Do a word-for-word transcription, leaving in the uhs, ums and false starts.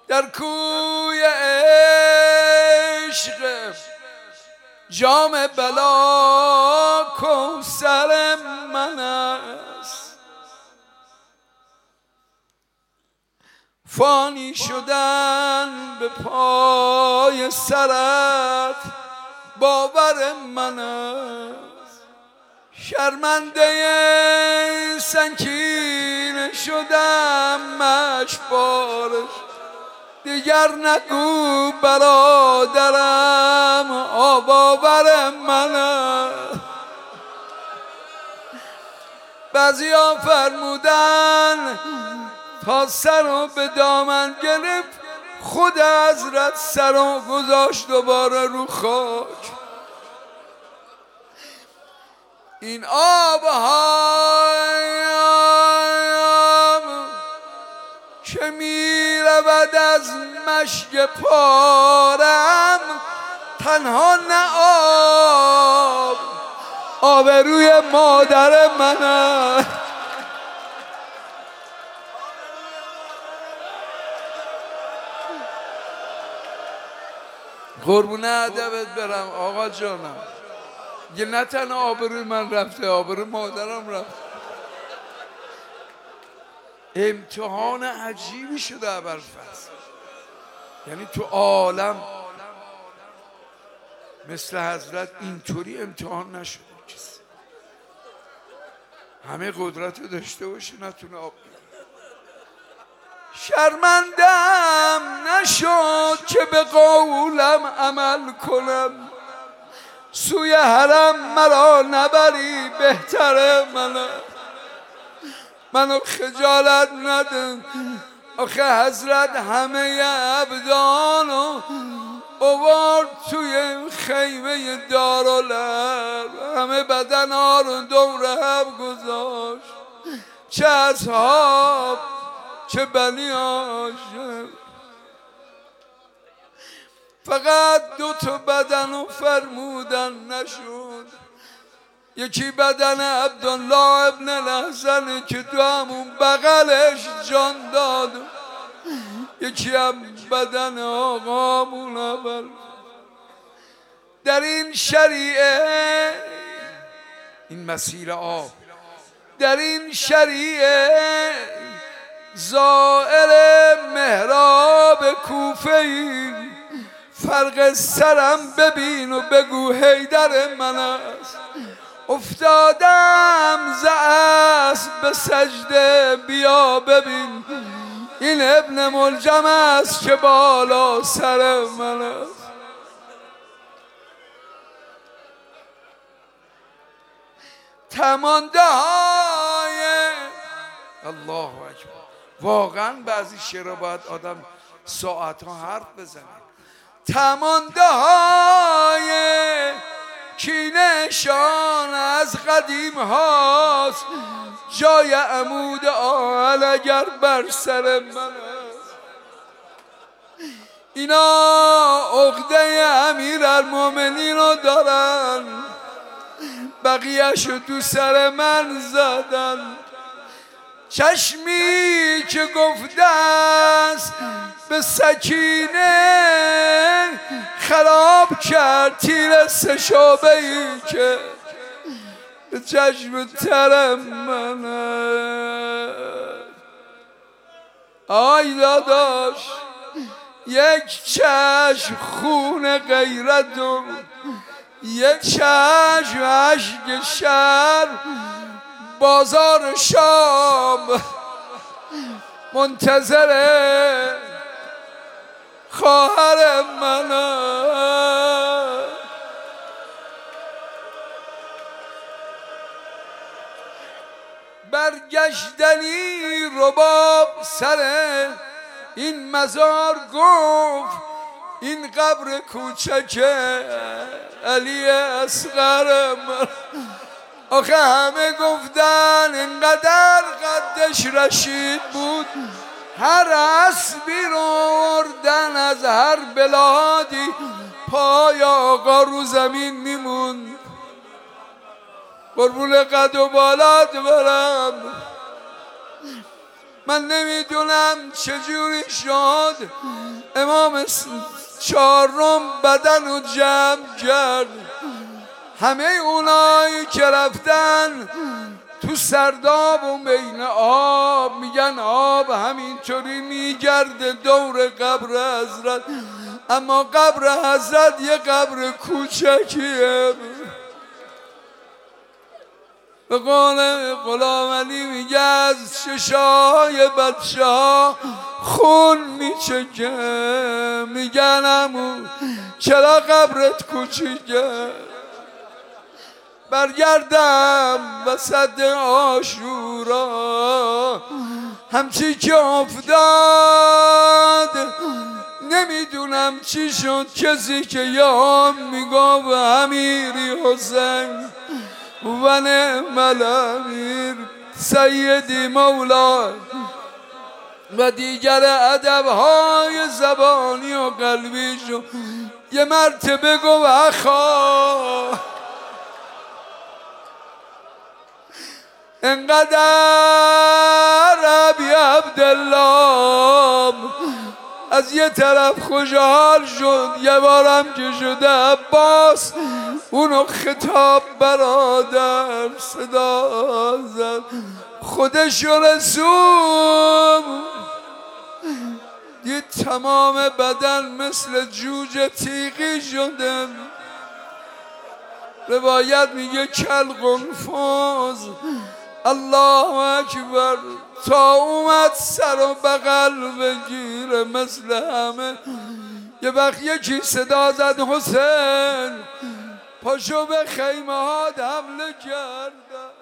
در کوی عشق جام بلا کوثر من است. فانی شدن به پای سرت باور من است. شرمنده سنگین شدم مشبارش، دیگر نگو برادرم آباور من است. بعضیا فرمودن تا سر رو به دامن گرفت، خود حضرت سر رو گذاشت دوباره رو خاک. این آبهایم که می رود از مشک پارم، تنها نه آب آبروی مادر منه. قربونه ادبت برم آقا جانم. یه نه تنها آبروی من رفته، آبروی مادرم رفت. امتحان عجیبی شده ابوالفضل. یعنی تو عالم مثل حضرت اینطوری امتحان نشده کسی. همه قدرت رو داشته باشه نتونه آب بیاره. شرمندم نشد که به قولم عمل کنم، سوی حرم مرا نبری بهتر منه. منو خجالت نده. آخه حضرت همه عبدانو اوارد توی خیمه دارالعرب، همه بدن ها رو دور هم گذاشت، چه اصحاب چه بنی هاشم. فقط دو تا بدن رو فرمودن نشد. یکی بدن عبدالله ابن الحسن که تو همون بغلش جان داد، یکی هم بدن آقامون اول. در این شریعه، این مسیر آب، در این شریعه زائر محراب کوفه‌ای فرق سرم ببین و بگو حیدر من است. افتادم ز اسب به سجده بیا ببین، این ابن ملجم است که بالا سر من است. تمانده های الله اکبر. واقعا بعضی شعرها باید آدم ساعت ها حرف بزنه. تمانده های کینه‌شان از قدیم هاست، جای عمود آهن اگر بر سر من است. اینا عقده امیرالمومنین رو دارن، بقیه‌شو تو سر من زدن. چشمی که گفته است به سکینه خراب کرد تیر سه شعبه ای که به چشم ترم من. آی داداش یک چشم خون غیرت و یک چشم عشق شر، بازار شام منتظر خواهر من. برگشتنی رباب سر این مزار گفت، این قبر کوچک علی اصغر من. آخه همه گفتن اینقدر قدش رشید بود، هر اسبی رو اردن از هر بلادی، پای آقا رو زمین میموند. قربون قد و بالات برم. من نمیدونم چجوری شد امام چهارم بدن رو جمع کرد. همه اونایی که رفتن تو سرداب و بین آب، میگن آب همینطوری میگرده دور قبر حضرت، اما قبر حضرت یه قبر کوچکیه. به قول غلام علی میگه از چشای بچه ها خون میچکه، میگن امو چرا قبرت کوچیکه. برگردم وسط عاشورا همچی که افتاد، نمیدونم چی شد. کسی که یا میگو امیری حسین و نعم الامیر سیدی مولا و دیگر ادبهای زبانی و قلبی شو یه مرتبه گو اخا انقدر ابی عبدالله از یه طرف خوشحال شد، یه بارم که شده عباس اونو خطاب برادر صدا زد، خودش رسول دید تمام بدن مثل جوجه تیغی شده. روایت میگه کل قنفاز الله اکبر تا اومد سر و بغل بگیره مثل همه. یه وقت یکی صدا زد حسین پاشو به خیمه ها حمله کرده.